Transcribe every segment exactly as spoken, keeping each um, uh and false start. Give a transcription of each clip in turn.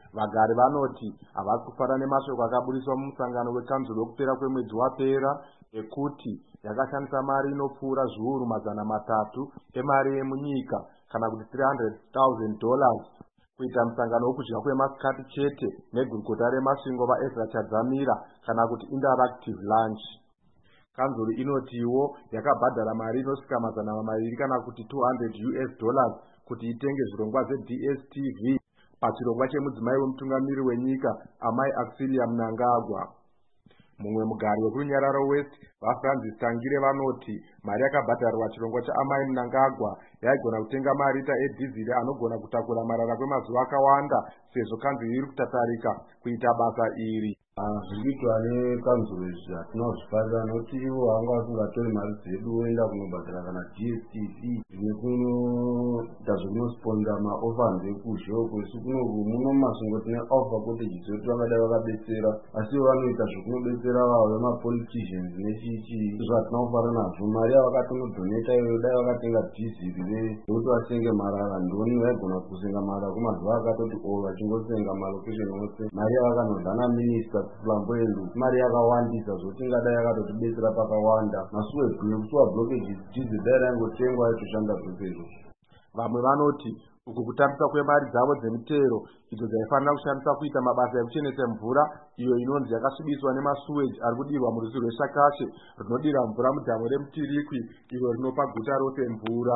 Vagari vanoti havasi kufara nemashoko akaburiswa mumusangano wekanzuro wekupera kwemwedzi wapera ekuti yakashandisa mari inopfuura zviuru mazana matatu emari yemunyika kana kuti three hundred thousand dollars kuita musangano wokudya kwemasikati chete negurukota remasvingo vaEzra Chadzamira kana kuti interactive lunch. Kanzuro inotiwo yakabhadhara mari inosvika mazana maviri kana kuti two hundred US dollars kuti itenge zvirongwa zve D S T V pachirongwa chemudzimai wemutungamiri wenyika Amai Auxilia Mnangagwa. Mumwe mugari wekurunyararo West vaFrancis Tangire vanoti mari yakabhadharwa chirongwa chaAmai Mnangagwa yaigona kutenga marita edhizili anogona kutakura marara kwemazuva akawanda sezvo kanzuro iri kutatarika kuita basa iri. Zvikuitwa nekanzuro izvi hatinozvifarira nokuti ivo vanga vasingatori mari dzedu voenda kunobhadhara kana D S T V zvimwe kunoita zvekunosponda maofans ekuzhe uko isu kunoku muno masvingo tine offer cottages ekuti vangadai vakabetsera asi ivo vanoita zvekunobetsera vavo vemapoliticians nechichi izvo hatina kufara nazvo. Mari yavakatonodoneta iyoyo dai vakatenga dhizili vekuti vatenge marara ndoni vaigona kusenga marara kumazuva akatoti o vachingosenga malocation ose. Mari yavakanodhana minista flamboyant mari yakawandisa zvoti ingadai yakatotibetsera pakawanda masuwe gwinya kusuwa blockage diesel dai rangotengwa aitoshanda zvose izvozvo. Vamwe vanoti uku kutambisa kwemari dzavo dzemutero idzo dzaifanira kushandisa kuita mabasa ekuchenesa mvura iyo inonzi yakasvibiswa nemasuweji ari kudirwa murwizi rweshakashe runodira mvura mudhamu remutirikwi iro rinopa guta rose mvura.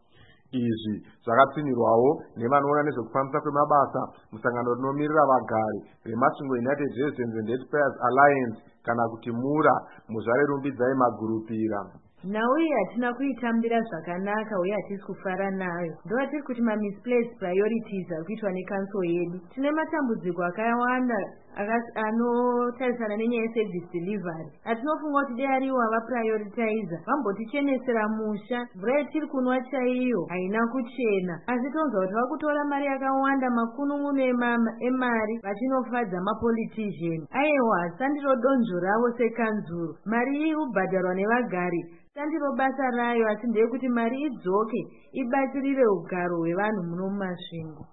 Izvi zvakapfinyirwawo nevanoona nezvekufambisa kwemabasa musangano rinomirira vagari remasvingo United Residents and Taxpayers Alliance kana kuti mura muzvare rumbidzai magurupira. Nauyi hatina kuitambira zvakanaka uye hatisi kufara nayo. Ndova tiri kuti ma-misplaced priorities ari kuitwa nekanso yedu. Tine matambudziko akawanda anotarisana nenyaya yeservice delivery. Hatinofunga kuti dai ariwo avaprioritizer vambotichenesera musha. Mvura yetiri kunwa chaiyo haina kuchena. Asi tonzwa kuti vakutora mari yakawanda makunun'unu emari vachinofadza mapolitician. Aiwa sandiro donzvo ravo sekanzuro. Mari iri kubhadharwa nevagari sandiro basa rayo asi ndeyekuti mari idzoke ibatsirire ugaro hwevanhu muno mumasvingo.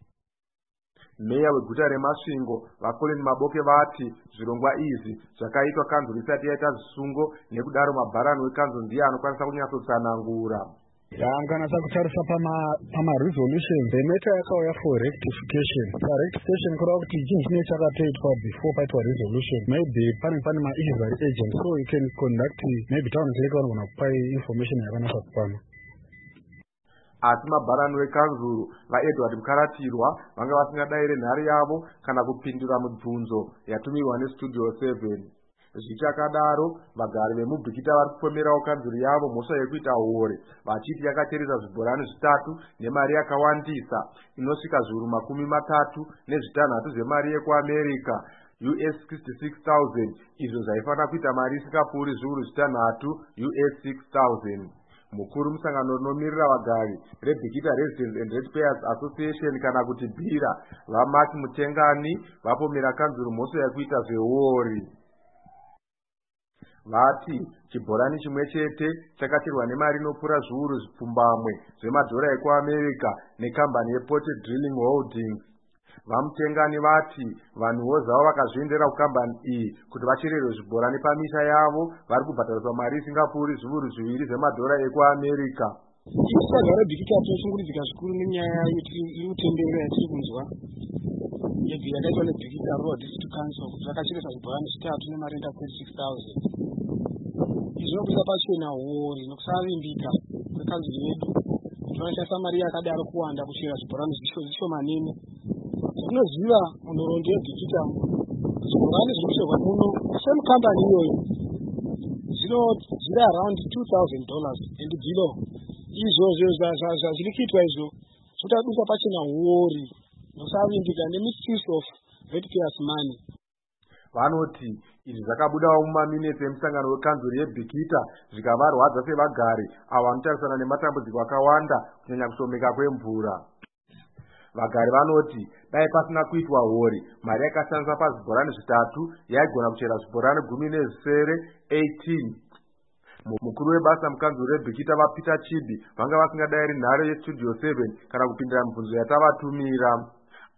Meya weguta remasvingo vaColin Maboke vati zvirongwa izvi zvakaitwa kanzuro isati yaita zvisungo nekudaro mabharani wekanzuro ndiye anokwanisa kunyatsotsanangura. Yanganasa kutarisa pama resolution bemeta yakauya for rectification. Sa rectification kurava kuti chinhu chine chakatoitwa before paitwa resolution. Maybe pane pane ma issues ari agent so you can conduct maybe town clerk vanogona kupai information yakanasa kupana. Asi mabharani wekanzuro vaEdward Mukaratirwa vanga vasingadayire nhare yavo kana kupindura mibvunzo yatumirwa nestudio seven. Zvichakadaro vagari vemubhikita vari kupomerawo kanzuro yavo mhosva yekuita hore vachiti yakacheresa zvibhorani zvitatu nemari yakawandisa inosvika zviuru makumi matatu nezvitanhatu zvemari yekuAmerica U S sixty-six thousand izvo zvaifanira kuita mari isingapfuuri zviuru zvitanhatu U S six thousand. Mukuru musangano rinomirira vagari reBhikita Residents and Ratepayers Association kana kuti bhira vaMark Mutengani vapomera kanzuro mhosva yekuita zvehori. Vati chibhorani chimwe chete chakacherwa nemari inopfuura zviuru zvipfumbamwe zvemadhora ekuAmerica nekambani yePorted Drilling Holdings. Vamutengani vati vanhuwo zvavo vakazviendera kukambani iyi kuti vachererwe zvibhorani pamisha yavo vari kubhadhariswa mari isingapfuuri zviuru zviviri zvemadhora ekuAmerica. Isadza reBhikita toshungurudzika zvikuru nenyaya yekutendera yatiri kunzwa yebhira yakaitwa neBhikita Rural District Council kuti vakacheresa zvibhorani zvitatu nemari enda thirty-six thousand. Izvi zvinobuda pachena hori nokusavimbika kwekanzuro yedu kuti vanoshandisa mari yakadaro kuwanda kuchera zvibhorani zvishomanene. Tinoziva munhoroondo yeBhikita zvibhorani zvinocherwa muno semukambani iyoyo zvinodhira around two thousand dollars and below. Izvozvo zviri kuitwa izvo zvotadusa pachena hori nokusavimbika nemisuse of ratepayers money. Vanoti izvi zvakabudawo mumaminitsi emusangano wekanzuro yeBhikita zvikavarwadza sevagari avo vanotarisana nematambudziko akawanda kunyanya kushomeka kwemvura. Vagari vanoti dai pasina kuitwa hori mari yakashandiswa pazvibhorani zvitatu yaigona kuchera zvibhorani gumi nezvisere eighteen. Mukuru webasa mukanzuro reBhikita vaPeter Chibi vanga vasingadayiri nhare yestudio seven kana kupindira mibvunzo yatavatumira.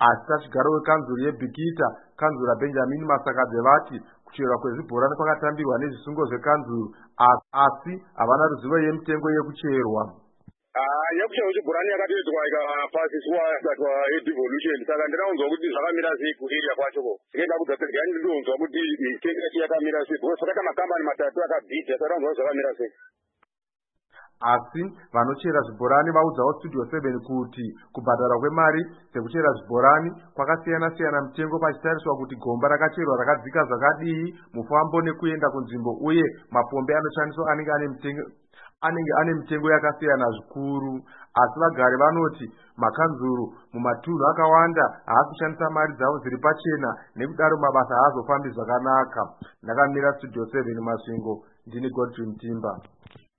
asi tachigaro wekanzuro yebhikita kanzura Benjamin Masakadze vati kucherwa kwezvibhorani kwakatambirwa nezvisungo zvekanzuro asi havana ruzivo yemitengo yekucherwa. Yakucherwa chibhorani yakatoedzwa ikapasiswa ikatwa yedevolution saka ndinaunzwa kuti zvakamira sei kuarea kwachoko zikaenda kugadzirira ndinonzwa kuti mitengo yacho yakamira sei because saka makambani matatu akabhidha saka ndaunzwa zvakamira sei. Asi vanochera zvibhorani vaudzawo Studio seven kuti kubhadharwa kwemari dzekuchera zvibhorani kwakasiyana siyana mitengo pachitariswa kuti gomba rakacherwa rakadzika zvakadii mufambo nekuenda kunzvimbo uye mapombe anoshandiswa anenge ane mitengo anenge ane mitengo yakasiyana zvikuru. Asi vagari vanoti makanzuru mumatunhu akawanda haasi kushandisa mari dzavo dziri pachena nekudaro mabasa haazofambi zvakanaka. Ndakamira Studio seven Masvingo, ndini Godfrey Mtimba.